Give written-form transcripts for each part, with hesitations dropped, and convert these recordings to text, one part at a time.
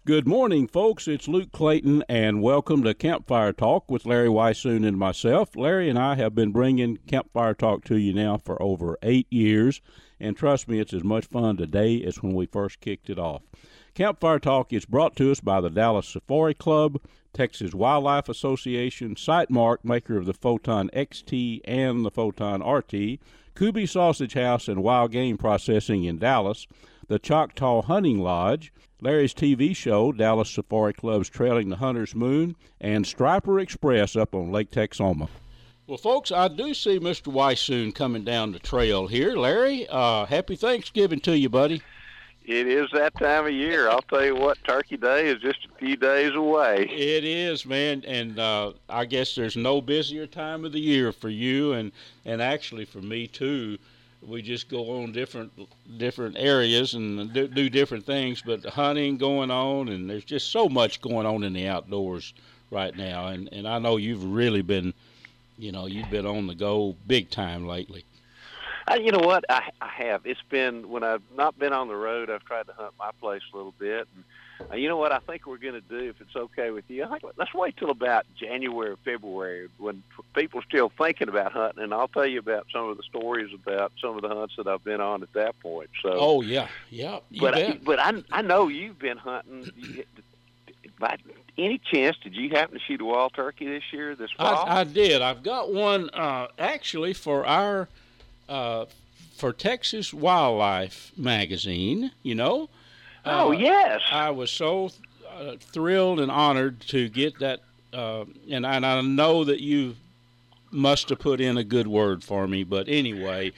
Good morning, folks. It's Luke Clayton, and welcome to Campfire Talk with Larry Weissoon and myself. Larry and I have been bringing Campfire Talk to you now for over 8 years, and trust me, it's as much fun today as when we first kicked it off. Campfire Talk is brought to us by the Dallas Safari Club, Texas Wildlife Association, Sightmark, maker of the Photon XT and the Photon RT, Kubi Sausage House and Wild Game Processing in Dallas, the Choctaw Hunting Lodge, Larry's TV show, Dallas Safari Club's Trailing the Hunter's Moon, and Striper Express up on Lake Texoma. Well, folks, I do see Mr. Weissoon coming down the trail here. Larry, happy Thanksgiving to you, buddy. It is that time of year. I'll tell you what, Turkey Day is just a few days away. It is, man, and I guess there's no busier time of the year for you, and actually for me too. We just go on different areas and do different things, but hunting going on, and there's just so much going on in the outdoors right now. And I know you've really been, you've been on the go big time lately. You know what? I have. It's been, when I've not been on the road, I've tried to hunt my place a little bit. And you know what I think we're going to do, if it's okay with you? I think let's wait till about January or February when people are still thinking about hunting, and I'll tell you about some of the stories about some of the hunts that I've been on at that point. So. Oh, yeah. But I know you've been hunting. By any chance, did you happen to shoot a wild turkey this year, this fall? I did. I've got one actually for our for Texas Wildlife magazine, Oh, yes. I was so thrilled and honored to get that, and I know that you must have put in a good word for me, but anyway,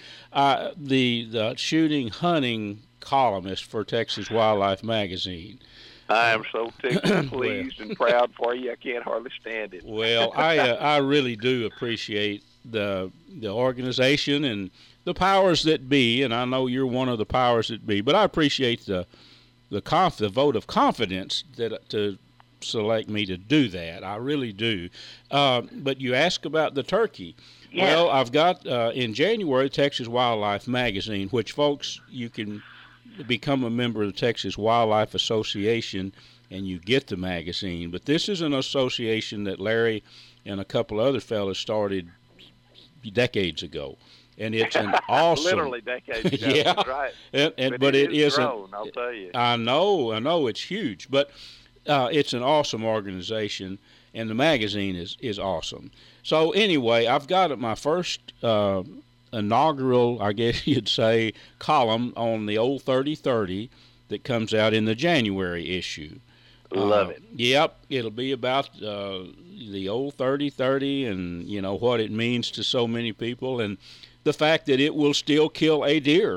the shooting hunting columnist for Texas Wildlife magazine. I am so tickled, pleased, and proud for you. I can't hardly stand it. Well, I really do appreciate the organization and the powers that be, and I know you're one of the powers that be, but I appreciate the vote of confidence to select me to do that. I really do. But you ask about the turkey. Yeah. Well, I've got in January Texas Wildlife magazine, which, folks, you can become a member of the Texas Wildlife Association and you get the magazine. But this is an association that Larry and a couple other fellas started decades ago. And it's an awesome, literally decades ago. Yeah, That's right. But it is grown, I'll tell you. I know, it's huge, but it's an awesome organization, and the magazine is awesome. So anyway, I've got my first inaugural, I guess you'd say, column on the old 3030 that comes out in the January issue. Love it. Yep, it'll be about the old 3030 and what it means to so many people, and the fact that it will still kill a deer,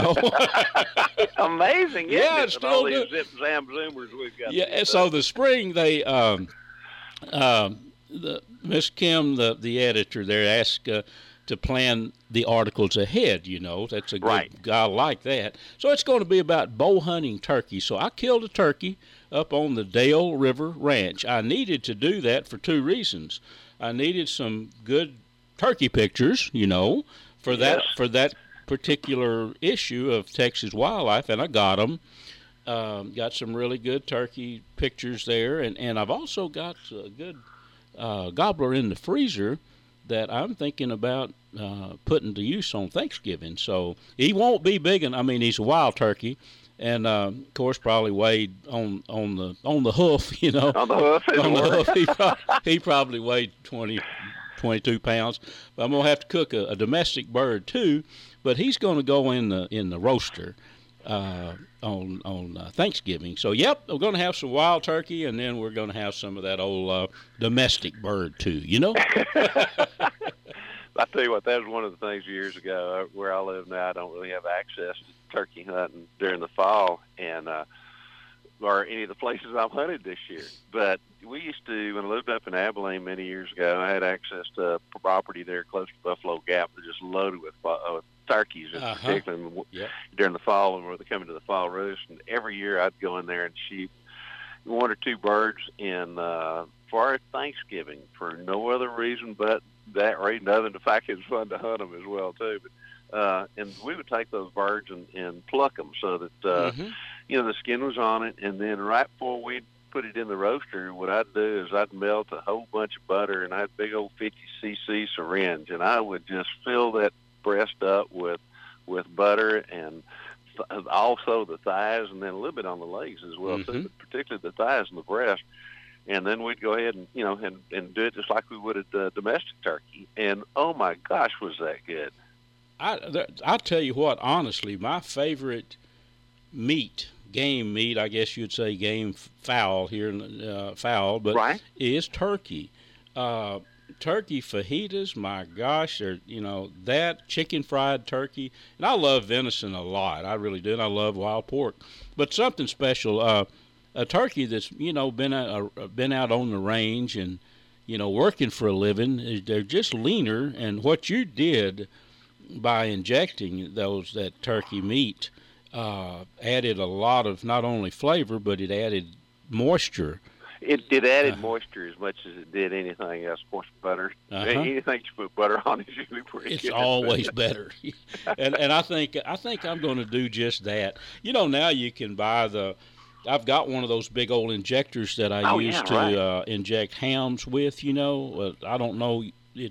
Amazing, yeah, it? Still all these zip zam zoomers we've got. Yeah, so the spring they, Miss Kim, the editor there, asked to plan the articles ahead. That's a good right. guy like that. So it's going to be about bow hunting turkey. So I killed a turkey up on the Dale River Ranch. I needed to do that for two reasons. I needed some good turkey pictures, for that particular issue of Texas Wildlife, and I got them. Got some really good turkey pictures there, and I've also got a good gobbler in the freezer that I'm thinking about putting to use on Thanksgiving. So he won't be big, he's a wild turkey, and of course probably weighed on the hoof, On the hoof, he probably weighed 22 pounds. But I'm gonna have to cook a domestic bird too, but he's gonna go in the roaster on Thanksgiving. So yep, we're gonna have some wild turkey, and then we're gonna have some of that old domestic bird too. I tell you what, that was one of the things years ago where I live now. I don't really have access to turkey hunting during the fall, and or any of the places I've hunted this year. But we used to, when I lived up in Abilene many years ago, I had access to a property there close to Buffalo Gap that just loaded with turkeys, particularly during the fall when they come into the fall roost. And every year I'd go in there and shoot one or two birds for Thanksgiving for no other reason but that reason, other than the fact it was fun to hunt them as well too. But and we would take those birds and pluck them so that the skin was on it, and then right before we'd put it in the roaster, what I'd do is I'd melt a whole bunch of butter, and I had a big old 50 cc syringe, and I would just fill that breast up with butter, and also the thighs, and then a little bit on the legs as well, too, but particularly the thighs and the breast. And then we'd go ahead and and do it just like we would a domestic turkey. And oh my gosh, was that good! I tell you what, honestly, my favorite meat, game meat, I guess you'd say game fowl here in fowl, but right. is turkey. Turkey fajitas, my gosh, that chicken fried turkey. And I love venison a lot. I really do. And I love wild pork. But something special, a turkey that's, been out on the range and, working for a living, they're just leaner. And what you did by injecting that turkey meat added a lot of not only flavor, but it added moisture. It added moisture as much as it did anything else. Of course, butter. Anything you put butter on is usually pretty good. It's always better. and I think I'm going to do just that. Now you can buy I've got one of those big old injectors that I use to inject hams with. I don't know.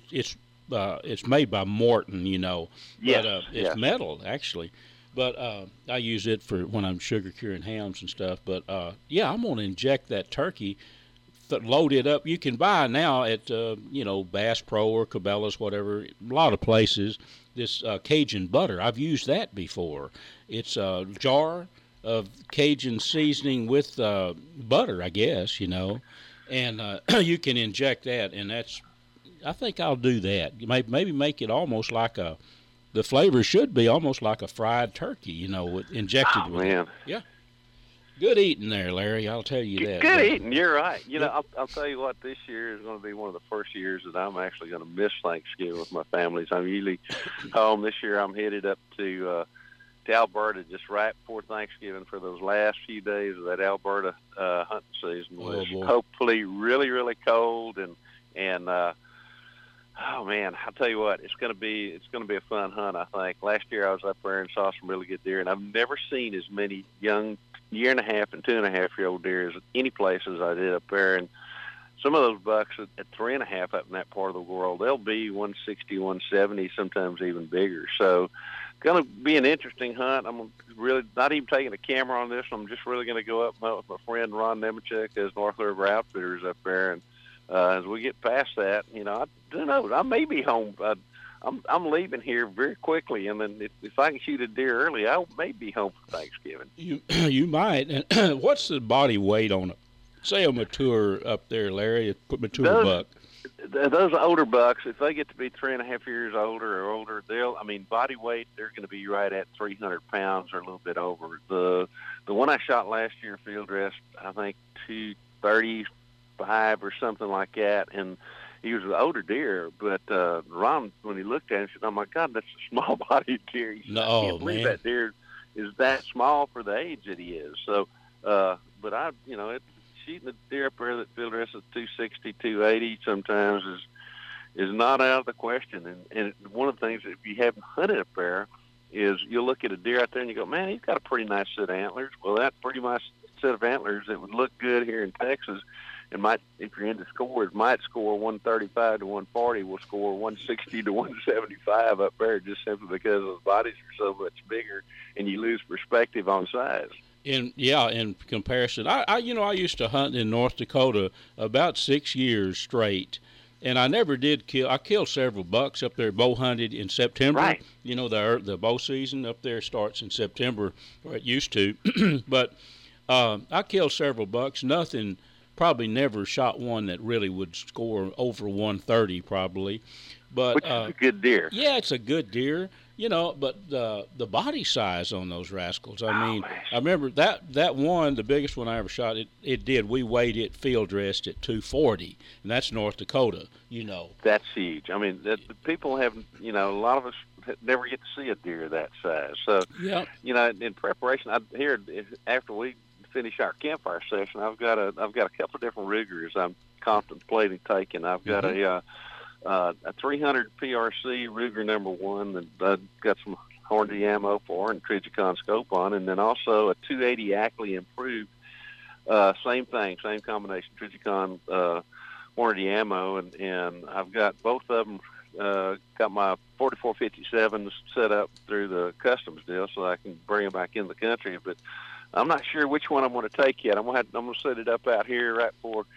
It's made by Morton. Yes, but it's metal actually. But I use it for when I'm sugar curing hams and stuff. But, I'm going to inject that turkey, load it up. You can buy now at, Bass Pro or Cabela's, whatever, a lot of places, this Cajun butter. I've used that before. It's a jar of Cajun seasoning with butter, I guess, and you can inject that. And I think I'll do that. Maybe make it almost like the flavor should be almost like a fried turkey, injected with it. Yeah. Good eating there, Larry. I'll tell you that. Good eating. You're right. I'll tell you what, this year is going to be one of the first years that I'm actually going to miss Thanksgiving with my family. I'm usually home. This year I'm headed up to Alberta just right before Thanksgiving for those last few days of that Alberta hunting season, which hopefully really, really cold and oh man, I'll tell you what, it's gonna be a fun hunt, I think. Last year I was up there and saw some really good deer, and I've never seen as many young 1.5 and 2.5-year-old deer as any places I did up there. And some of those bucks at 3.5 up in that part of the world, they'll be 160, 170, sometimes even bigger. So gonna be an interesting hunt. I'm really not even taking a camera on this. I'm just really gonna go up with my friend Ron Nemechek as North River Outfitters up there, and as we get past that, I don't know. I may be home. I'm leaving here very quickly, and then if I can shoot a deer early, I may be home for Thanksgiving. You might. And what's the body weight on say a mature up there, Larry? Mature buck. Those older bucks, if they get to be 3.5 years older or older, body weight, they're going to be right at 300 pounds or a little bit over. The one I shot last year, field dressed, I think 235 or something like that, and he was an older deer, but Ron, when he looked at him, said, "Oh my God, that's a small-bodied deer." He said, I can't believe that deer is that small for the age that he is. So, but shooting the deer up there that field dress is 260, 280 sometimes is not out of the question. And one of the things, if you haven't hunted up there, is you'll look at a deer out there and you go, "Man, he's got a pretty nice set of antlers." Well, that pretty nice set of antlers that would look good here in Texas. And if you're into scores, might score 135 to 140, will score 160 to 175 up there just simply because the bodies are so much bigger, and you lose perspective on size. In comparison, I used to hunt in North Dakota about 6 years straight, and I never did kill. I killed several bucks up there. Bow hunted in September. Right. The bow season up there starts in September, or it used to. But I killed several bucks. Probably never shot one that really would score over 130 probably. But which is a good deer. Yeah, it's a good deer, but the body size on those rascals. I remember that one, the biggest one I ever shot, we weighed it field dressed at 240, and that's North Dakota, That's huge. The people haven't, a lot of us never get to see a deer that size. So, yeah. In preparation, after we finish our campfire session, I've got a couple of different Rugers I'm contemplating taking. I've got a 300 PRC Ruger #1, and I've got some Hornady ammo for and Trijicon scope on, and then also a 280 Ackley improved. Same thing, same combination, Trijicon Hornady ammo, and I've got both of them. Got my 4457 set up through the customs deal, so I can bring them back in the country. But I'm not sure which one I'm going to take yet. I'm going to set it up out here right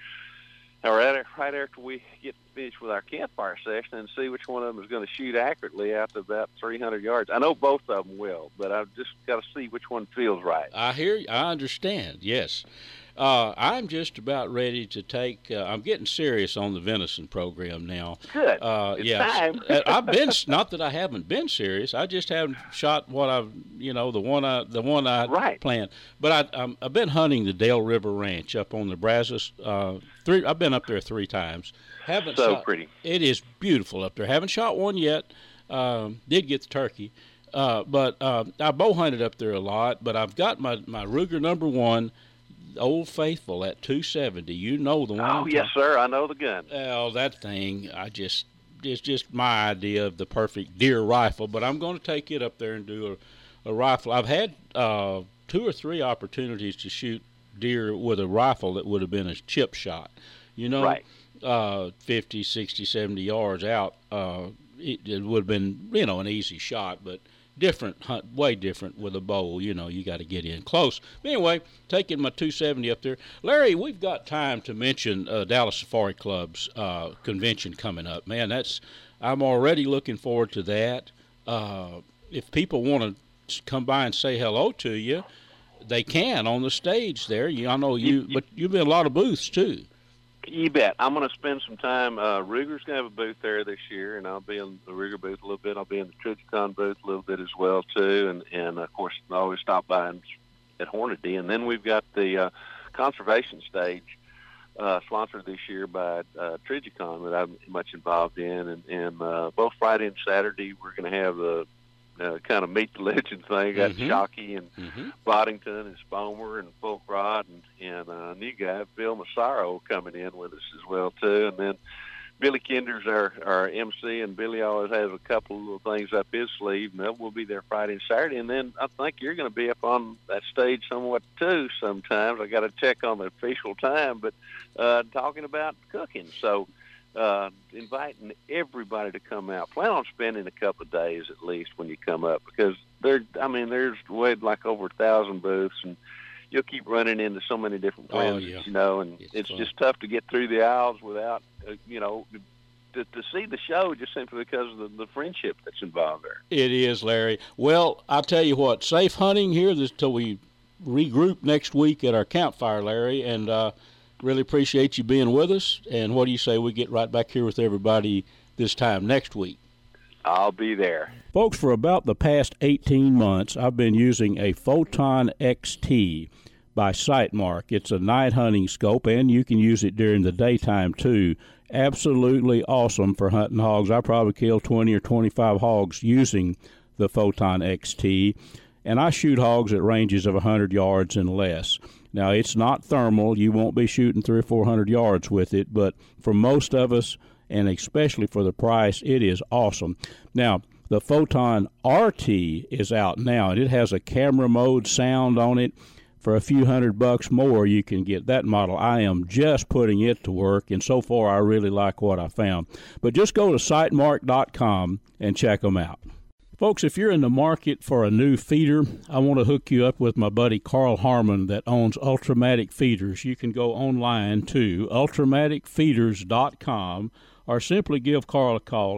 after we get finished with our campfire session and see which one of them is going to shoot accurately out to about 300 yards. I know both of them will, but I've just got to see which one feels right. I hear you. I understand. Yes. I'm just about ready to take. I'm getting serious on the venison program now. Good. It's time. I've been. Not that I haven't been serious. I just haven't shot what I've. The one I right. planned. But I've been hunting the Dale River Ranch up on the Brazos. I've been up there 3 times. Haven't so shot, pretty. It is beautiful up there. Haven't shot one yet. Did get the turkey. But I bow hunted up there a lot. But I've got my Ruger #1. Old Faithful at 270. You know the one. Oh, yes, sir. I know the gun. Oh, that thing. It's just my idea of the perfect deer rifle. But I'm going to take it up there and do a rifle. I've had 2 or 3 opportunities to shoot deer with a rifle that would have been a chip shot. Right. 50, 60, 70 yards out. It would have been, an easy shot, but different hunt, way different with a bow. You got to get in close. Anyway, taking my 270 up there. Larry, we've got time to mention Dallas Safari Club's convention coming up. Man, I'm already looking forward to that. If people want to come by and say hello to you, they can on the stage there. I know but you've been a lot of booths too. You bet. I'm going to spend some time. Ruger's going to have a booth there this year, and I'll be in the Ruger booth a little bit. I'll be in the Trijicon booth a little bit as well, too. And of course, I always stop by at Hornady. And then we've got the conservation stage sponsored this year by Trijicon that I'm much involved in. And both Friday and Saturday, we're going to have the kind of meet the legend thing. Got Shockey and Boddington and Spomer and Fulkrod and a new guy, Bill Massaro, coming in with us as well too. And then Billy Kinder's our MC, and Billy always has a couple of little things up his sleeve, and we'll be there Friday and Saturday. And then I think you're going to be up on that stage somewhat too sometimes. I got to check on the official time, but talking about cooking. So inviting everybody to come out. Plan on spending a couple of days at least when you come up, because there's way like over 1,000 booths, and you'll keep running into so many different friends, and it's just tough to get through the aisles without, to see the show just simply because of the friendship that's involved there. It is, Larry. Well, I'll tell you what, safe hunting here till we regroup next week at our campfire, Larry, and really appreciate you being with us. And what do you say we get right back here with everybody this time next week? I'll be there. Folks, for about the past 18 months, I've been using a Photon XT by Sightmark. It's a night hunting scope, and you can use it during the daytime, too. Absolutely awesome for hunting hogs. I probably killed 20 or 25 hogs using the Photon XT, and I shoot hogs at ranges of 100 yards and less. Now, it's not thermal. You won't be shooting 300 or 400 yards with it, but for most of us, and especially for the price, it is awesome. Now, the Photon RT is out now, and it has a camera mode sound on it. For a few $100 more, you can get that model. I am just putting it to work, and so far I really like what I found. But just go to sightmark.com and check them out. Folks, if you're in the market for a new feeder, I want to hook you up with my buddy Carl Harmon that owns Ultramatic Feeders. You can go online to ultramaticfeeders.com or simply give Carl a call,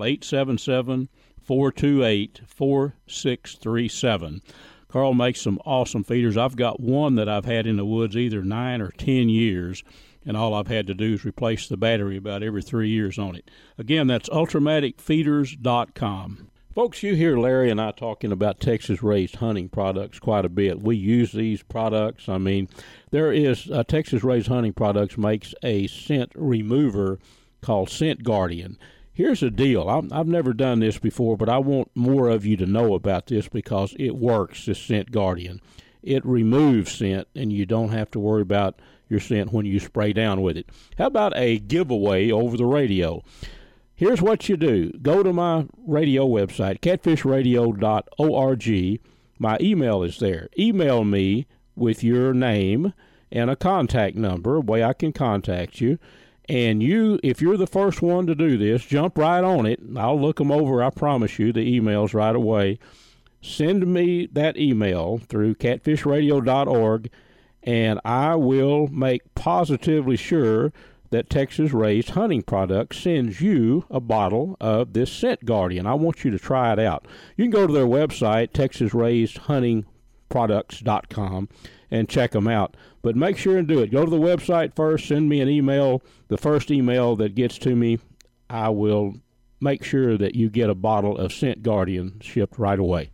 877-428-4637. Carl makes some awesome feeders. I've got one that I've had in the woods either 9 or 10 years, and all I've had to do is replace the battery about every 3 years on it. Again, that's ultramaticfeeders.com. Folks, you hear Larry and I talking about Texas-raised hunting products quite a bit. We use these products. I mean, there is Texas-raised hunting products makes a scent remover called Scent Guardian. Here's the deal. I've never done this before, but I want more of you to know about this because it works, this Scent Guardian. It removes scent, and you don't have to worry about your scent when you spray down with it. How about a giveaway over the radio? Here's what you do. Go to my radio website, catfishradio.org. My email is there. Email me with your name and a contact number, a way I can contact you. And you, if you're the first one to do this, jump right on it. I'll look them over, I promise you, the emails right away. Send me that email through catfishradio.org, and I will make positively sure that Texas Raised Hunting Products sends you a bottle of this Scent Guardian. I want you to try it out. You can go to their website, texasraisedhuntingproducts.com, and check them out. But make sure and do it. Go to the website first, send me an email. The first email that gets to me, I will make sure that you get a bottle of Scent Guardian shipped right away.